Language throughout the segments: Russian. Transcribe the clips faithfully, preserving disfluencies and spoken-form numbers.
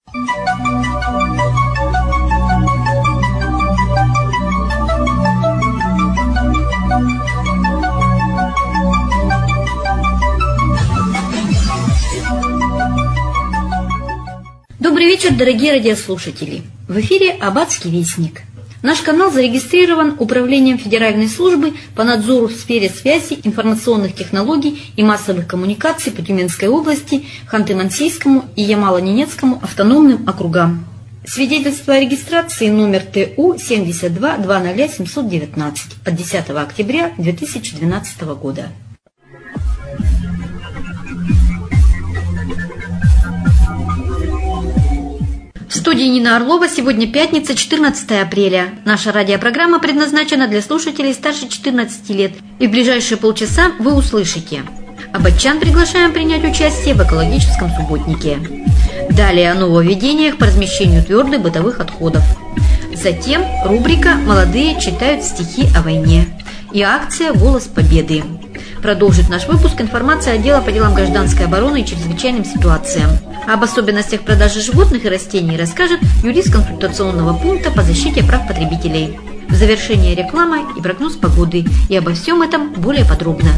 Добрый вечер, дорогие радиослушатели! В эфире «Аббатский вестник». Наш канал зарегистрирован Управлением Федеральной службы по надзору в сфере связи, информационных технологий и массовых коммуникаций по Тюменской области, Ханты-Мансийскому и Ямало-Ненецкому автономным округам. Свидетельство о регистрации номер Т У семьдесят два двадцать семьсот девятнадцать от десятого октября две тысячи двенадцатого года. В студии Нина Орлова. Сегодня пятница, четырнадцатое апреля. Наша радиопрограмма предназначена для слушателей старше четырнадцати лет. И в ближайшие полчаса вы услышите: аббатчан приглашаем принять участие в экологическом субботнике. Далее о нововведениях по размещению твердых бытовых отходов. Затем рубрика «Молодые читают стихи о войне» и акция «Голос Победы». Продолжит наш выпуск информация отдела по делам гражданской обороны и чрезвычайным ситуациям. Об особенностях продажи животных и растений расскажет юрист консультационного пункта по защите прав потребителей. В завершении реклама и прогноз погоды. И обо всем этом более подробно.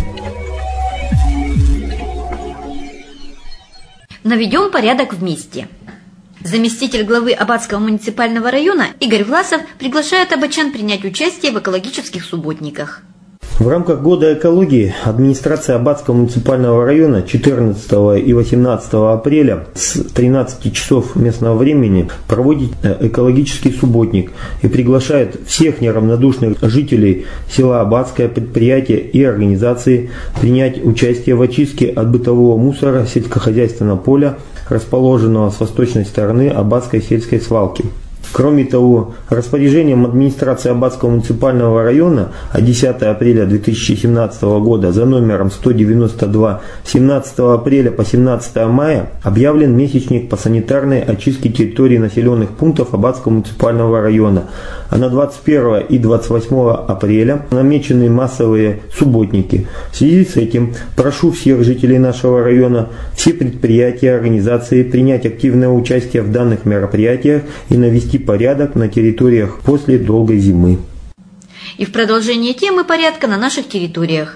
Наведем порядок вместе. Заместитель главы Аббатского муниципального района Игорь Власов приглашает аббатчан принять участие в экологических субботниках. В рамках Года экологии администрация Аббатского муниципального района четырнадцатого и восемнадцатого апреля с тринадцати часов местного времени проводит экологический субботник и приглашает всех неравнодушных жителей села Аббатское, предприятия и организации принять участие в очистке от бытового мусора сельскохозяйственного поля, расположенного с восточной стороны Аббатской сельской свалки. Кроме того, распоряжением администрации Аббатского муниципального района от десятого апреля две тысячи семнадцатого года за номером сто девяносто два семнадцатого апреля по семнадцатое мая объявлен месячник по санитарной очистке территории населенных пунктов Аббатского муниципального района, а на двадцать первое и двадцать восьмое апреля намечены массовые субботники. В связи с этим прошу всех жителей нашего района, все предприятия, организации принять активное участие в данных мероприятиях и навести порядок на территориях после долгой зимы. И в продолжение темы порядка на наших территориях.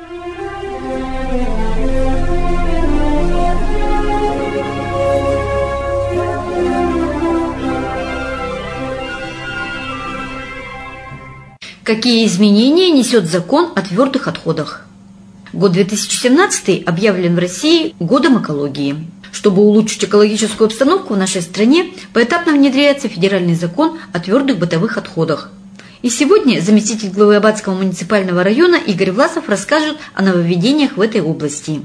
Какие изменения несет закон о твердых отходах? Год две тысячи семнадцатый объявлен в России Годом экологии. Чтобы улучшить экологическую обстановку в нашей стране, поэтапно внедряется федеральный закон о твердых бытовых отходах. И сегодня заместитель главы Аббатского муниципального района Игорь Власов расскажет о нововведениях в этой области.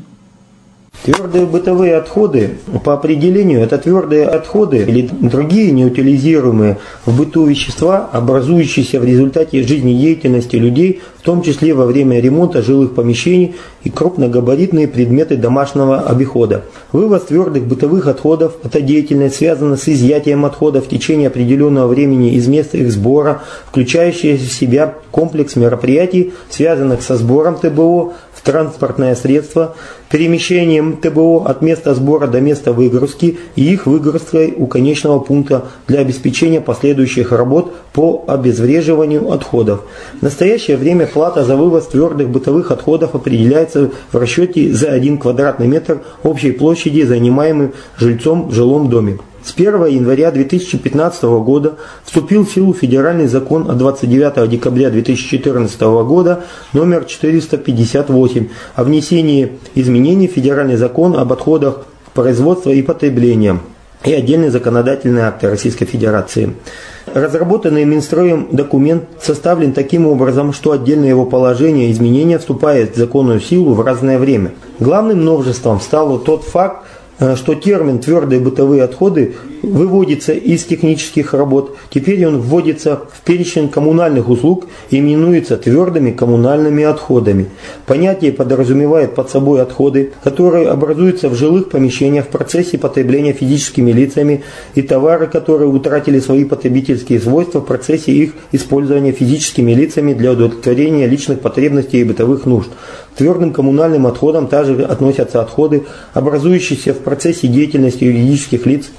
Твердые бытовые отходы по определению это твердые отходы или другие неутилизируемые в быту вещества, образующиеся в результате жизнедеятельности людей, в том числе во время ремонта жилых помещений и крупногабаритные предметы домашнего обихода. Вывоз твердых бытовых отходов – это деятельность, связана с изъятием отходов в течение определенного времени из места их сбора, включающая в себя комплекс мероприятий, связанных со сбором Т Б О в транспортное средство, перемещением Т Б О от места сбора до места выгрузки и их выгрузкой у конечного пункта для обеспечения последующих работ по обезвреживанию отходов. В настоящее время плата за вывоз твердых бытовых отходов определяется в расчете за один квадратный метр общей площади, занимаемой жильцом в жилом доме. С первого января две тысячи пятнадцатого года вступил в силу федеральный закон от двадцать девятого декабря две тысячи четырнадцатого года номер четыреста пятьдесят восемь о внесении изменений в федеральный закон об отходах производства и потребления и отдельные законодательные акты Российской Федерации. Разработанный Минстроем документ составлен таким образом, что отдельные его положения и изменения вступают в законную силу в разное время. Главным новшеством стал тот факт, что термин «твердые бытовые отходы» выводится из технических работ. Теперь он вводится в перечень коммунальных услуг и именуется твердыми коммунальными отходами. Понятие подразумевает под собой отходы, которые образуются в жилых помещениях в процессе потребления физическими лицами, и товары, которые утратили свои потребительские свойства в процессе их использования физическими лицами для удовлетворения личных потребностей и бытовых нужд. К твердым коммунальным отходам также относятся отходы, образующиеся в процессе деятельности юридических лиц, индивидуальных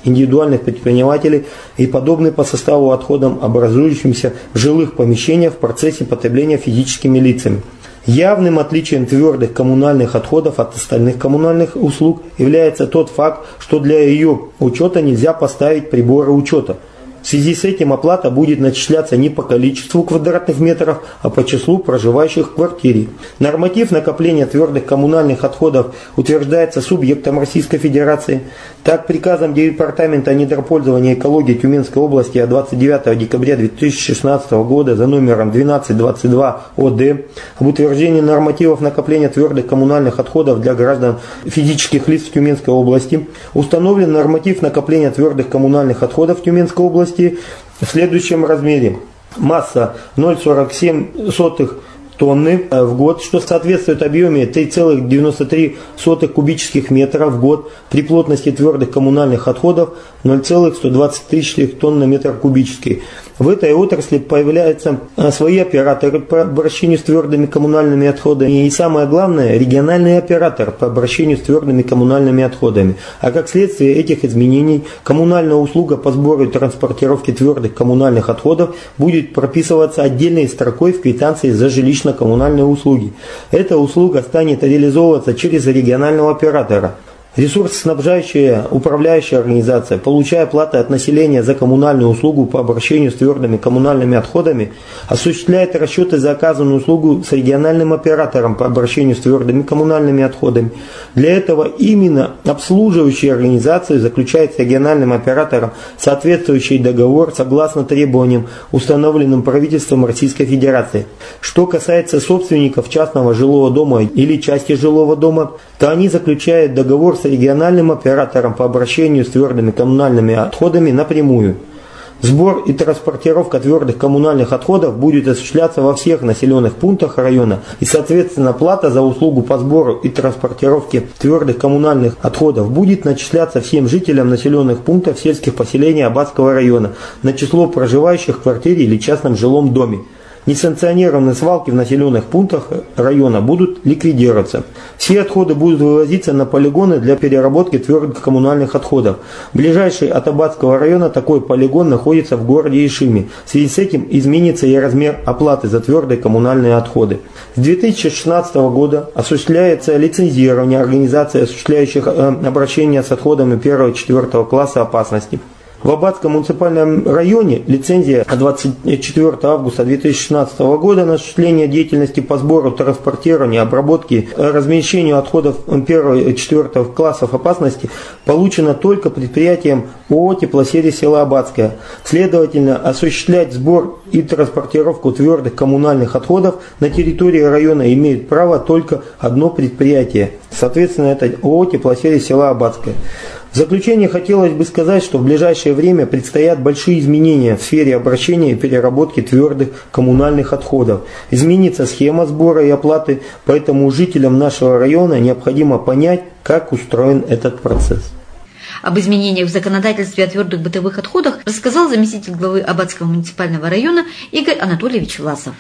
коммунальных предпринимателей и подобны по составу отходам, образующимся в жилых помещениях в процессе потребления физическими лицами. Явным отличием твердых коммунальных отходов от остальных коммунальных услуг является тот факт, что для ее учета нельзя поставить приборы учета. В связи с этим оплата будет начисляться не по количеству квадратных метров, а по числу проживающих в квартире. Норматив накопления твердых коммунальных отходов утверждается субъектом Российской Федерации. Так, приказом Департамента недропользования и экологии Тюменской области от двадцать девятого декабря две тысячи шестнадцатого года за номером двенадцать двадцать два О Д об утверждении нормативов накопления твердых коммунальных отходов для граждан физических лиц в Тюменской области установлен норматив накопления твердых коммунальных отходов в Тюменской области в следующем размере. Масса ноль целых сорок семь сотых тонны в год, что соответствует объеме три целых девяносто три сотых кубических метра в год, при плотности твердых коммунальных отходов ноль целых сто двадцать три тонн на метр кубический. В этой отрасли появляются свои операторы по обращению с твердыми коммунальными отходами и, самое главное, региональный оператор по обращению с твердыми коммунальными отходами. А как следствие этих изменений, коммунальная услуга по сбору и транспортировке твердых коммунальных отходов будет прописываться отдельной строкой в квитанции за жилищно-коммунальные услуги. Эта услуга станет реализовываться через регионального оператора. Ресурсоснабжающая управляющая организация, получая платы от населения за коммунальную услугу по обращению с твердыми коммунальными отходами, осуществляет расчеты за оказанную услугу с региональным оператором по обращению с твердыми коммунальными отходами. Для этого именно обслуживающая организация заключает с региональным оператором соответствующий договор согласно требованиям, установленным правительством Российской Федерации. Что касается собственников частного жилого дома или части жилого дома, то они заключают договор с региональным оператором по обращению с твердыми коммунальными отходами напрямую. Сбор и транспортировка твердых коммунальных отходов будет осуществляться во всех населенных пунктах района, и, соответственно, плата за услугу по сбору и транспортировке твердых коммунальных отходов будет начисляться всем жителям населенных пунктов сельских поселений Аббатского района на число проживающих в квартире или частном жилом доме. Несанкционированные свалки в населенных пунктах района будут ликвидироваться. Все отходы будут вывозиться на полигоны для переработки твердых коммунальных отходов. Ближайший от Аббатского района такой полигон находится в городе Ишиме. В связи с этим изменится и размер оплаты за твердые коммунальные отходы. С две тысячи шестнадцатого года осуществляется лицензирование организаций, осуществляющих обращение с отходами первого и четвертого класса опасности. В Аббатском муниципальном районе лицензия от двадцать четвёртого августа две тысячи шестнадцатого года на осуществление деятельности по сбору, транспортированию, обработке, размещению отходов первого и четвертого классов опасности получена только предприятием ООО «Теплосервис села Аббатское». Следовательно, осуществлять сбор и транспортировку твердых коммунальных отходов на территории района имеет право только одно предприятие. Соответственно, это ООО «Теплосервис села Аббатское». В заключение хотелось бы сказать, что в ближайшее время предстоят большие изменения в сфере обращения и переработки твердых коммунальных отходов. Изменится схема сбора и оплаты, поэтому жителям нашего района необходимо понять, как устроен этот процесс. Об изменениях в законодательстве о твердых бытовых отходах рассказал заместитель главы Аббатского муниципального района Игорь Анатольевич Власов.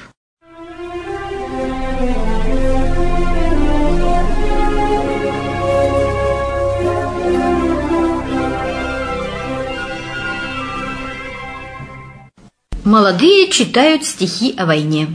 Молодые читают стихи о войне.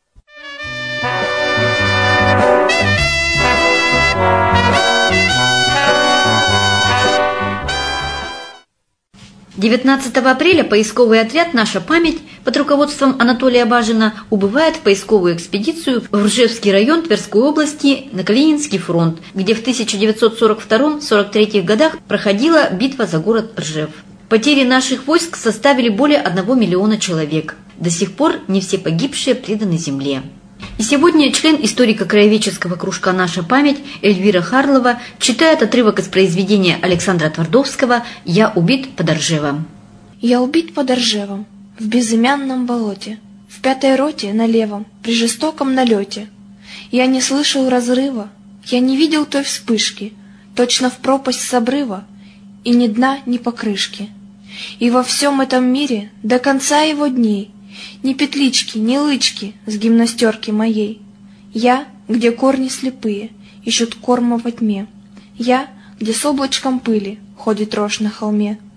девятнадцатого апреля поисковый отряд «Наша память» под руководством Анатолия Бажина убывает в поисковую экспедицию в Ржевский район Тверской области на Калининский фронт, где в тысяча девятьсот сорок втором — сорок третьем годах проходила битва за город Ржев. Потери наших войск составили более одного миллиона человек. До сих пор не все погибшие преданы земле. И сегодня член историко-краеведческого кружка «Наша память» Эльвира Харлова читает отрывок из произведения Александра Твардовского «Я убит под Ржевом». «Я убит под Ржевом, в безымянном болоте, в пятой роте на левом, при жестоком налете. Я не слышал разрыва, я не видел той вспышки, точно в пропасть с обрыва, и ни дна, ни покрышки. И во всем этом мире до конца его дней ни петлички, ни лычки с гимнастерки моей. Я, где корни слепые, ищут корма во тьме. Я, где с облачком пыли ходит рожь на холме.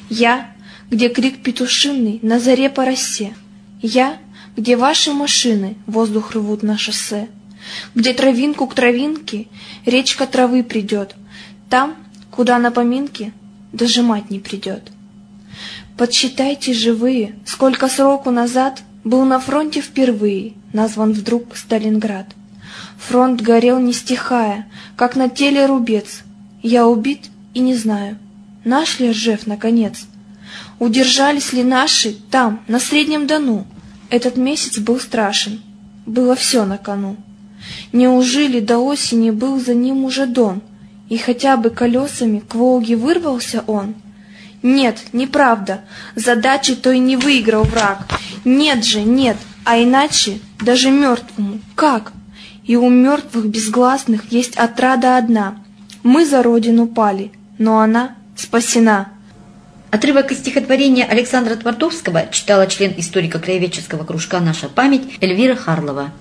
Я, где крик петушиный на заре по росе. Я, где ваши машины воздух рвут на шоссе. Где травинку к травинке речка травы придет. Там, куда на поминки дожимать не придет. Подсчитайте живые, сколько сроку назад был на фронте впервые назван вдруг Сталинград. Фронт горел не стихая, как на теле рубец. Я убит и не знаю, наш ли Ржев наконец. Удержались ли наши там, на Среднем Дону? Этот месяц был страшен, было все на кону. Неужели до осени был за ним уже Дон, и хотя бы колесами к Волге вырвался он? Нет, неправда, задачи той не выиграл враг. Нет же, нет, а иначе даже мертвому как? И у мертвых безгласных есть отрада одна. Мы за родину пали, но она спасена. Отрывок из стихотворения Александра Твардовского читала член историко-краеведческого кружка «Наша память» Эльвира Харлова.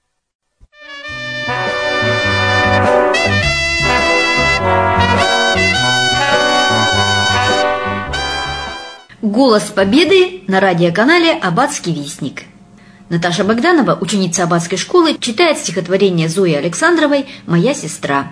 «Голос Победы» на радиоканале «Аббатский вестник». Наташа Богданова, ученица Аббатской школы, читает стихотворение Зои Александровой «Моя сестра».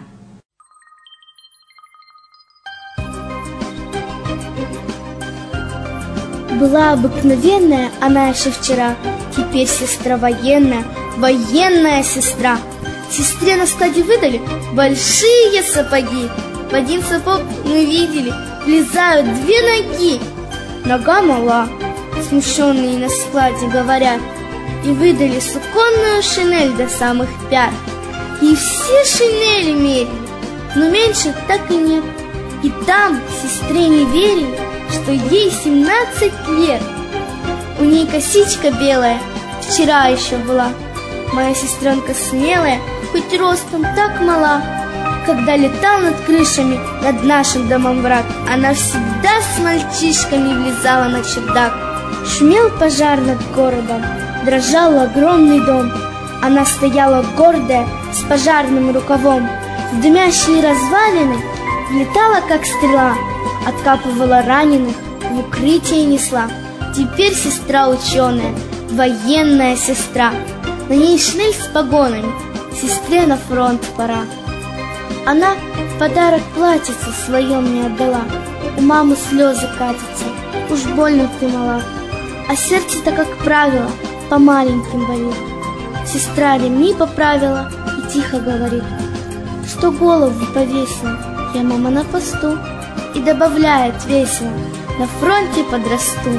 Была обыкновенная она еще вчера, теперь сестра военная, военная сестра. Сестре на складе выдали большие сапоги. В один сапог мы видели, влезают две ноги. Нога мала, смущенные на складе говорят, и выдали суконную шинель до самых пят. И все шинели мерили, но меньше так и нет. И там сестре не верили, что ей семнадцать лет. У ней косичка белая, вчера еще была. Моя сестренка смелая, хоть ростом так мала. Когда летал над крышами, над нашим домом враг, она всегда с мальчишками влезала на чердак. Шумел пожар над городом, дрожал огромный дом. Она стояла гордая, с пожарным рукавом. В дымящие развалины влетала, как стрела, откапывала раненых, в укрытие несла. Теперь сестра ученая, военная сестра. На ней шинель с погонами, сестре на фронт пора. Она в подарок платьице свое мне отдала. У мамы слезы катятся, уж больно ты мала. А сердце-то, как правило, по маленьким болит. Сестра ремни поправила и тихо говорит, что голову повесила, я, мама, на посту. И добавляет весело, на фронте подрасту.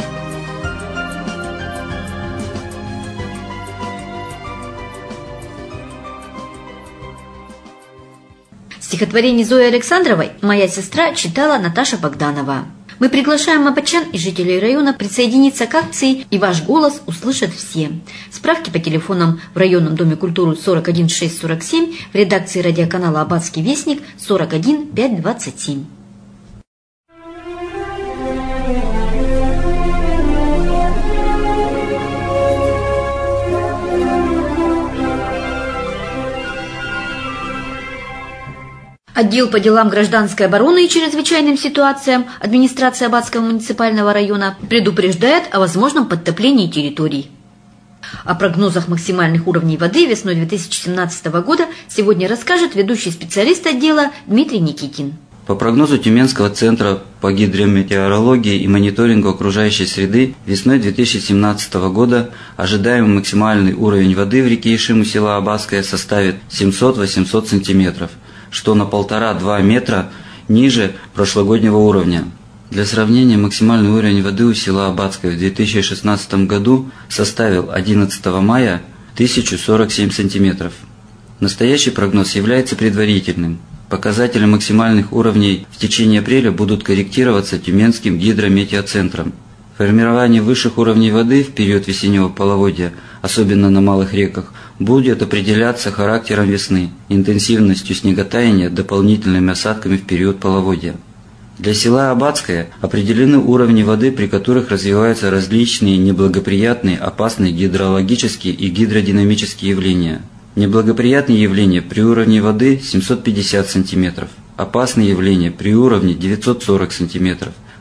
Стихотворение Зои Александровой «Моя сестра» читала Наташа Богданова. Мы приглашаем аббатчан и жителей района присоединиться к акции «И ваш голос услышат все». Справки по телефонам в районном доме культуры сорок один шесть сорок семь, в редакции радиоканала «Аббатский вестник» сорок один пять двадцать семь. Отдел по делам гражданской обороны и чрезвычайным ситуациям администрации Аббатского муниципального района предупреждает о возможном подтоплении территорий. О прогнозах максимальных уровней воды весной две тысячи семнадцатого года сегодня расскажет ведущий специалист отдела Дмитрий Никитин. По прогнозу Тюменского центра по гидрометеорологии и мониторингу окружающей среды, весной две тысячи семнадцатого года ожидаемый максимальный уровень воды в реке Ишим у села Аббатское составит семьсот-восемьсот сантиметров, что на полтора-два метра ниже прошлогоднего уровня. Для сравнения, максимальный уровень воды у села Аббатское в две тысячи шестнадцатом году составил одиннадцатого мая тысячу сорок семь сантиметров. Настоящий прогноз является предварительным. Показатели максимальных уровней в течение апреля будут корректироваться Тюменским гидрометеоцентром. Формирование высших уровней воды в период весеннего половодья, особенно на малых реках, будет определяться характером весны, интенсивностью снеготаяния, дополнительными осадками в период половодья. Для села Аббатское определены уровни воды, при которых развиваются различные неблагоприятные, опасные гидрологические и гидродинамические явления. Неблагоприятные явления при уровне воды семьсот пятьдесят сантиметров, опасные явления при уровне девятьсот сорок сантиметров,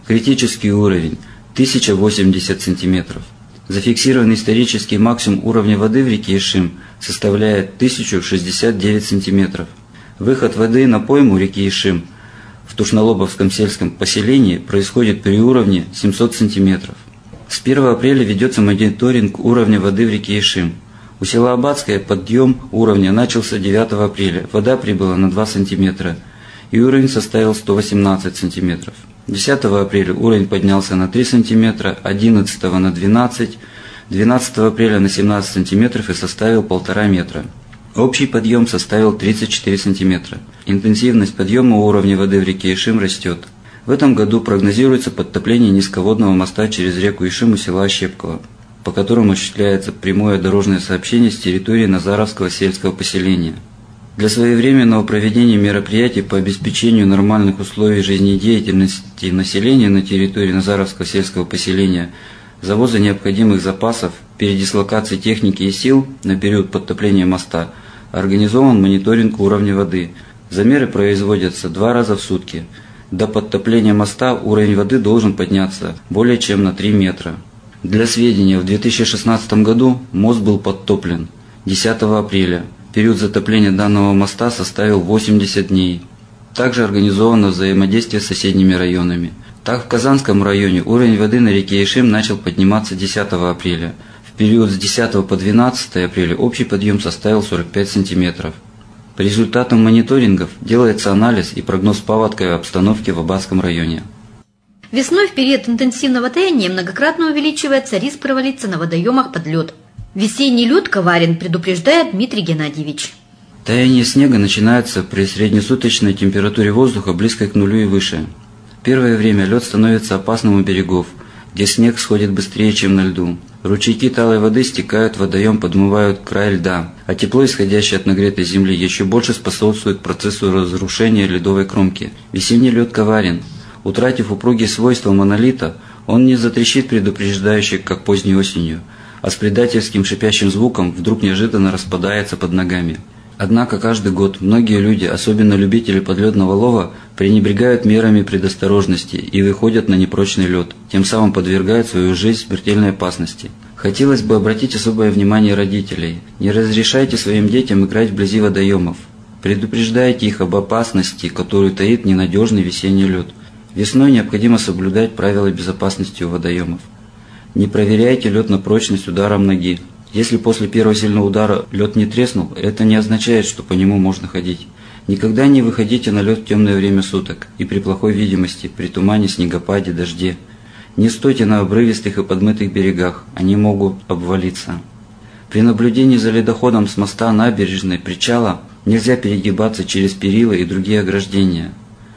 Критический уровень – тысяча восемьдесят сантиметров. Зафиксированный исторический максимум уровня воды в реке Ишим составляет тысячу шестьдесят девять сантиметров. Выход воды на пойму реки Ишим в Тушнолобовском сельском поселении происходит при уровне семьсот сантиметров. С первого апреля ведется мониторинг уровня воды в реке Ишим. У села Абадское подъем уровня начался девятого апреля, вода прибыла на два сантиметра, и уровень составил сто восемнадцать сантиметров. десятого апреля уровень поднялся на три сантиметра, одиннадцатого на двенадцать, двенадцатого апреля на семнадцать сантиметров и составил полтора метра. Общий подъем составил тридцать четыре сантиметра. Интенсивность подъема уровня воды в реке Ишим растет. В этом году прогнозируется подтопление низководного моста через реку Ишим у села Ощепково, по которому осуществляется прямое дорожное сообщение с территории Назаровского сельского поселения. Для своевременного проведения мероприятий по обеспечению нормальных условий жизнедеятельности населения на территории Назаровского сельского поселения, завоза необходимых запасов, передислокации техники и сил на период подтопления моста организован мониторинг уровня воды. Замеры производятся два раза в сутки. До подтопления моста уровень воды должен подняться более чем на три метра. Для сведения, в две тысячи шестнадцатом году мост был подтоплен десятого апреля. Период затопления данного моста составил восемьдесят дней. Также организовано взаимодействие с соседними районами. Так, в Казанском районе уровень воды на реке Ишим начал подниматься десятого апреля. В период с десятого по двенадцатое апреля общий подъем составил сорок пять сантиметров. По результатам мониторингов делается анализ и прогноз паводковой обстановки в Абадском районе. Весной в период интенсивного таяния многократно увеличивается риск провалиться на водоемах под лед. Весенний лед коварен, предупреждает Дмитрий Геннадьевич. Таяние снега начинается при среднесуточной температуре воздуха близкой к нулю и выше. В первое время лед становится опасным у берегов, где снег сходит быстрее, чем на льду. Ручейки талой воды стекают в водоем, подмывают край льда, а тепло, исходящее от нагретой земли, еще больше способствует процессу разрушения ледовой кромки. Весенний лед коварен. Утратив упругие свойства монолита, он не затрещит предупреждающе, как поздней осенью, а с предательским шипящим звуком вдруг неожиданно распадается под ногами. Однако каждый год многие люди, особенно любители подледного лова, пренебрегают мерами предосторожности и выходят на непрочный лед, тем самым подвергают свою жизнь смертельной опасности. Хотелось бы обратить особое внимание родителей. Не разрешайте своим детям играть вблизи водоемов. Предупреждайте их об опасности, которую таит ненадежный весенний лед. Весной необходимо соблюдать правила безопасности у водоемов. Не проверяйте лед на прочность ударом ноги. Если после первого сильного удара лед не треснул, это не означает, что по нему можно ходить. Никогда не выходите на лед в темное время суток и при плохой видимости, при тумане, снегопаде, дожде. Не стойте на обрывистых и подмытых берегах, они могут обвалиться. При наблюдении за ледоходом с моста, набережной, причала нельзя перегибаться через перила и другие ограждения.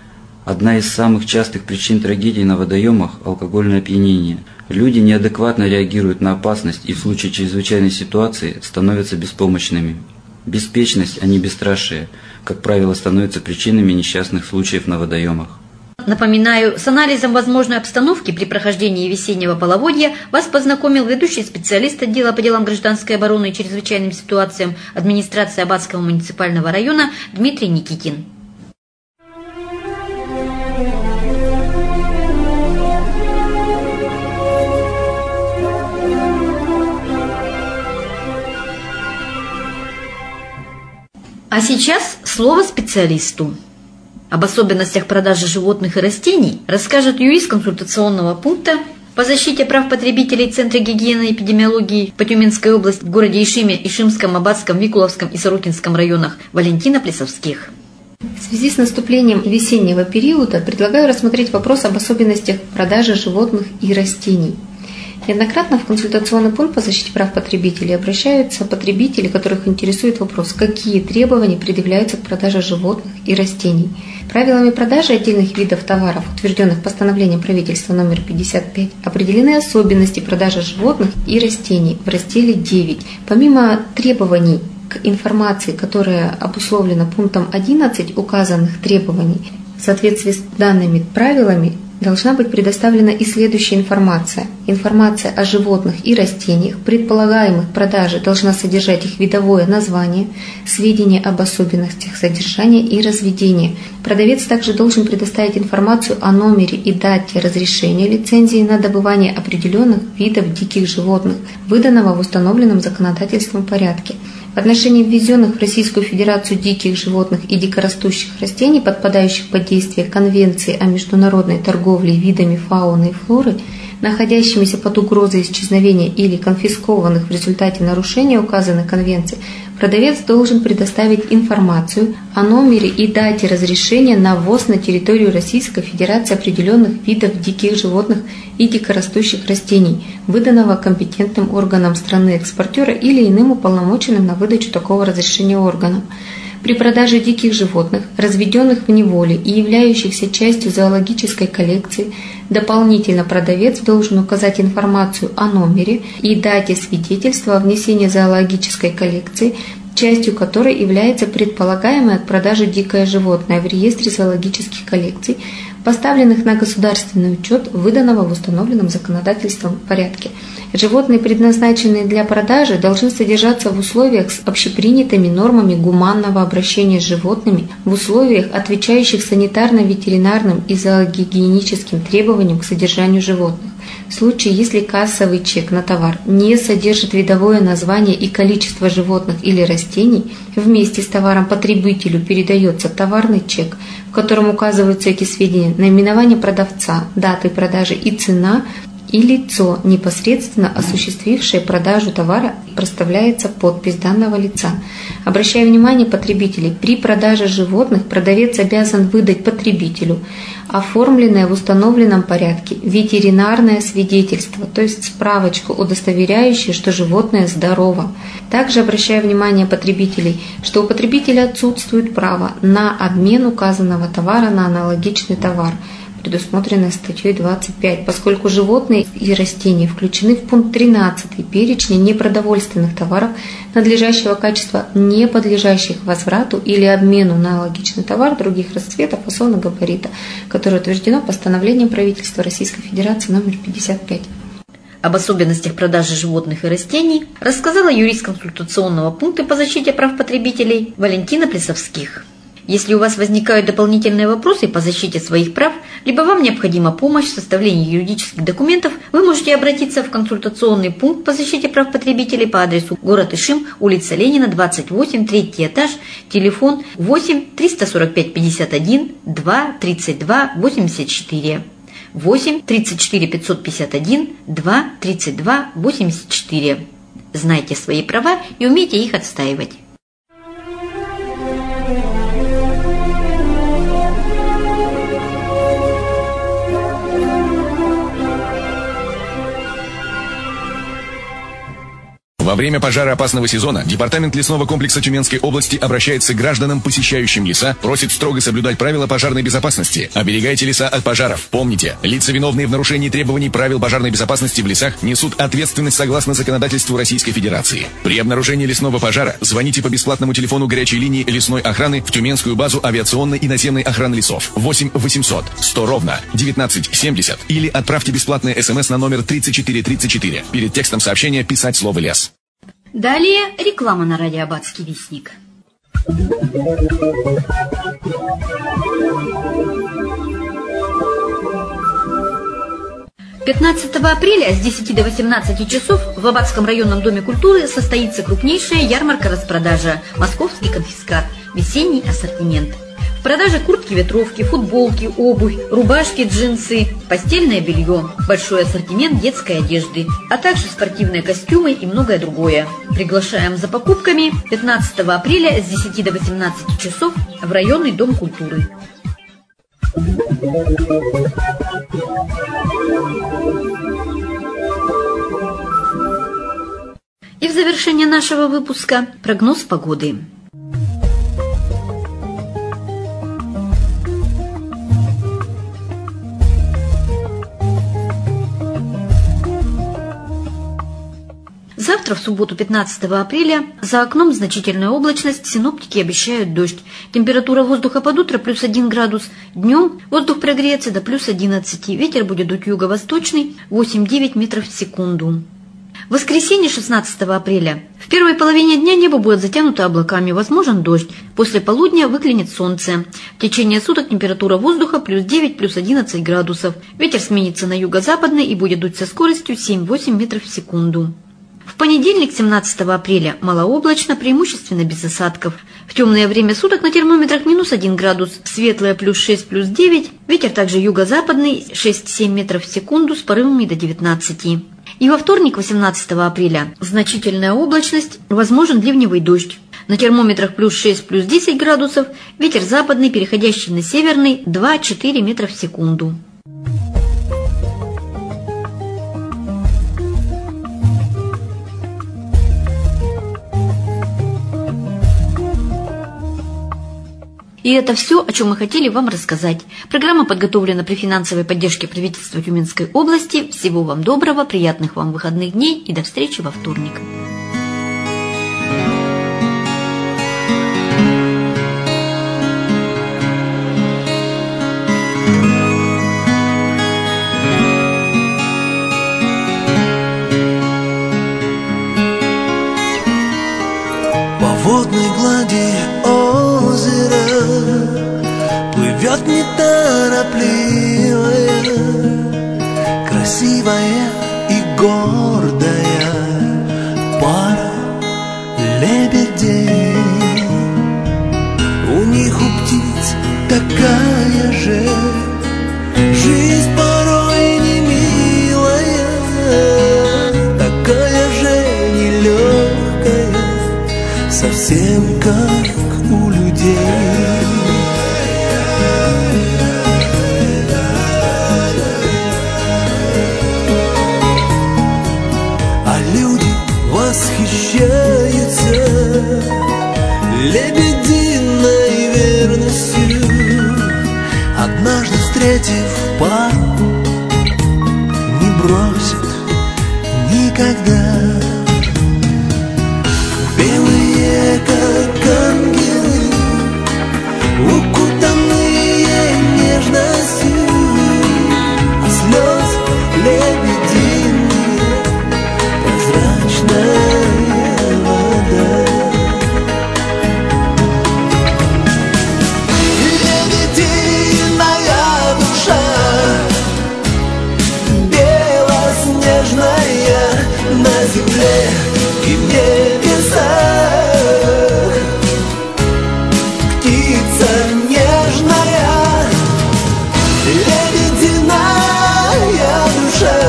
Одна из самых частых причин трагедий на водоемах – алкогольное опьянение. Люди неадекватно реагируют на опасность и в случае чрезвычайной ситуации становятся беспомощными. Беспечность, а не бесстрашие, как правило, становятся причинами несчастных случаев на водоемах. Напоминаю, с анализом возможной обстановки при прохождении весеннего половодья вас познакомил ведущий специалист отдела по делам гражданской обороны и чрезвычайным ситуациям администрации Абадского муниципального района Дмитрий Никитин. А сейчас слово специалисту. Об особенностях продажи животных и растений расскажет юрист консультационного пункта по защите прав потребителей Центра гигиены и эпидемиологии по Тюменской области в городе Ишиме, Ишимском, Абадском, Викуловском и Сорокинском районах Валентина Плесовских. В связи с наступлением весеннего периода предлагаю рассмотреть вопрос об особенностях продажи животных и растений. Неоднократно в консультационный пункт по защите прав потребителей обращаются потребители, которых интересует вопрос, какие требования предъявляются к продаже животных и растений. Правилами продажи отдельных видов товаров, утвержденных постановлением правительства номер пятьдесят пять, определены особенности продажи животных и растений в разделе девять. Помимо требований к информации, которая обусловлена пунктом одиннадцать указанных требований, в соответствии с данными правилами должна быть предоставлена и следующая информация. Информация о животных и растениях, предполагаемых продаже, должна содержать их видовое название, сведения об особенностях содержания и разведения. Продавец также должен предоставить информацию о номере и дате разрешения лицензии на добывание определенных видов диких животных, выданного в установленном законодательством порядке. В отношении ввезенных в Российскую Федерацию диких животных и дикорастущих растений, подпадающих под действие Конвенции о международной торговле видами фауны и флоры, находящимися под угрозой исчезновения или конфискованных в результате нарушения указанной конвенции, продавец должен предоставить информацию о номере и дате разрешения на ввоз на территорию Российской Федерации определенных видов диких животных и дикорастущих растений, выданного компетентным органом страны-экспортера или иным уполномоченным на выдачу такого разрешения органом. При продаже диких животных, разведенных в неволе и являющихся частью зоологической коллекции, дополнительно продавец должен указать информацию о номере и дате свидетельства о внесении зоологической коллекции, частью которой является предполагаемое от продажи дикое животное в реестре зоологических коллекций, поставленных на государственный учет, выданного в установленном законодательством порядке. Животные, предназначенные для продажи, должны содержаться в условиях с общепринятыми нормами гуманного обращения с животными, в условиях, отвечающих санитарно-ветеринарным и зоогигиеническим требованиям к содержанию животных. В случае, если кассовый чек на товар не содержит видовое название и количество животных или растений, вместе с товаром потребителю передается товарный чек, в котором указываются эти сведения, наименование продавца, даты продажи и цена, и лицо, непосредственно осуществившее продажу товара, проставляется подпись данного лица. Обращая внимание потребителей, при продаже животных продавец обязан выдать потребителю оформленное в установленном порядке ветеринарное свидетельство, то есть справочку, удостоверяющую, что животное здорово. Также обращая внимание потребителей, что у потребителя отсутствует право на обмен указанного товара на аналогичный товар, предусмотренное статьей двадцать пять, поскольку животные и растения включены в пункт тринадцатый перечня непродовольственных товаров надлежащего качества, не подлежащих возврату или обмену на аналогичный товар других расцветов, фасона, габарита, которое утверждено постановлением правительства Российской Федерации номер пятьдесят пять. Об особенностях продажи животных и растений рассказала юрист консультационного пункта по защите прав потребителей Валентина Плесовских. Если у вас возникают дополнительные вопросы по защите своих прав, либо вам необходима помощь в составлении юридических документов, вы можете обратиться в консультационный пункт по защите прав потребителей по адресу город Ишим, улица Ленина, двадцать восемь, третий этаж, телефон восемь триста сорок пять пятьдесят один два тридцать два восемьдесят четыре, восемь тридцать четыре пятьсот пятьдесят один два тридцать два восемьдесят четыре. Знайте свои права и умейте их отстаивать. Во время пожароопасного сезона Департамент лесного комплекса Тюменской области обращается к гражданам, посещающим леса, просит строго соблюдать правила пожарной безопасности. Оберегайте леса от пожаров. Помните, лица, виновные в нарушении требований правил пожарной безопасности в лесах, несут ответственность согласно законодательству Российской Федерации. При обнаружении лесного пожара звоните по бесплатному телефону горячей линии лесной охраны в Тюменскую базу авиационной и наземной охраны лесов восемь восемьсот сто ровно девятнадцать семьдесят или отправьте бесплатный смс на номер тридцать четыре тридцать четыре. Перед текстом сообщения писать слово «лес». Далее реклама на радио Аббатский вестник. пятнадцатого апреля с десяти до восемнадцати часов в Аббатском районном доме культуры состоится крупнейшая ярмарка-распродажа «Московский конфискат. Весенний ассортимент». В продаже куртки, ветровки, футболки, обувь, рубашки, джинсы, постельное белье, большой ассортимент детской одежды, а также спортивные костюмы и многое другое. Приглашаем за покупками пятнадцатого апреля с десяти до восемнадцати часов в районный дом культуры. И в завершение нашего выпуска прогноз погоды. Завтра Завтра, в субботу, пятнадцатого апреля, за окном значительная облачность, синоптики обещают дождь. Температура воздуха под утро плюс один градус, днем воздух прогреется до плюс одиннадцати, ветер будет дуть юго-восточный восемь-девять метров в секунду. В воскресенье, шестнадцатого апреля, в первой половине дня небо будет затянуто облаками, возможен дождь. После полудня выглянет солнце. В течение суток температура воздуха плюс девять, плюс одиннадцать градусов. Ветер сменится на юго-западный и будет дуть со скоростью семь-восемь метров в секунду. В понедельник, семнадцатого апреля, малооблачно, преимущественно без осадков. В темное время суток на термометрах минус один градус, в светлое плюс шесть, плюс девять, ветер также юго-западный шесть-семь метров в секунду с порывами до девятнадцати. И во вторник, восемнадцатого апреля, значительная облачность, возможен ливневый дождь. На термометрах плюс шесть, плюс десять градусов, ветер западный, переходящий на северный, два-четыре метра в секунду. И это все, о чем мы хотели вам рассказать. Программа подготовлена при финансовой поддержке правительства Тюменской области. Всего вам доброго, приятных вам выходных дней и до встречи во вторник. По водной глади озера плывет неторопливая, красивая и гордая пара лебедей. У них, у птиц, такая же жизнь порой не милая, такая же нелегкая, совсем как у людей. А люди восхищаются лебединой верностью. Однажды встретив пару, не бросят никогда. Белые, как ангелы, укутанные нежностью, а слез лебединые, прозрачная вода. Лебединая душа, белоснежная на земле и в небесах, птица нежная, лебединая душа,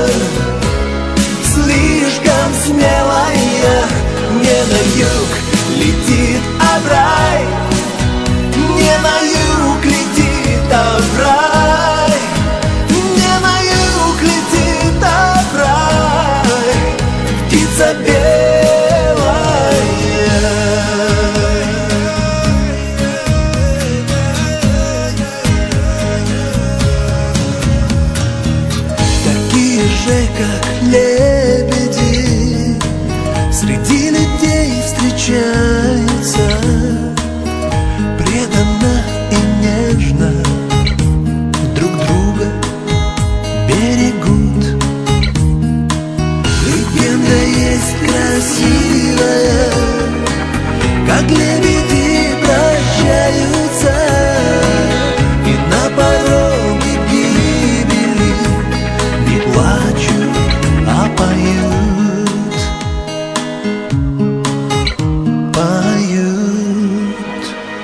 слишком смелая, не на юг летит, а в рай, не на юг летит, а в рай, не на юг летит, а в рай, птица белая. Такие же, как лебеди, среди людей встречаются, преданно и нежно друг друга берегут. Легенда есть красивая, как лебеди прощаются, и на пороге гибели не плачут, а поют, поют.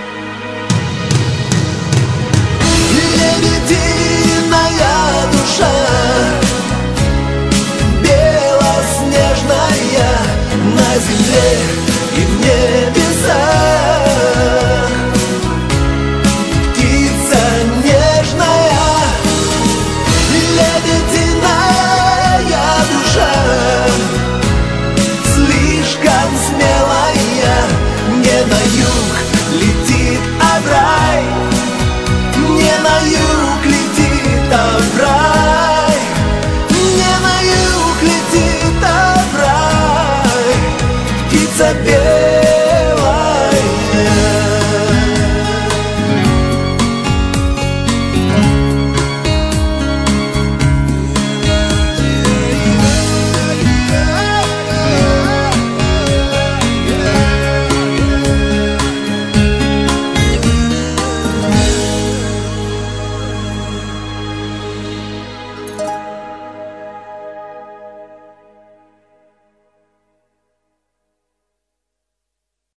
Лебединая душа, белоснежная на земле и в небесах, птица нежная, лебединая душа, слишком смелая, не на юг летит, а в рай, не на юг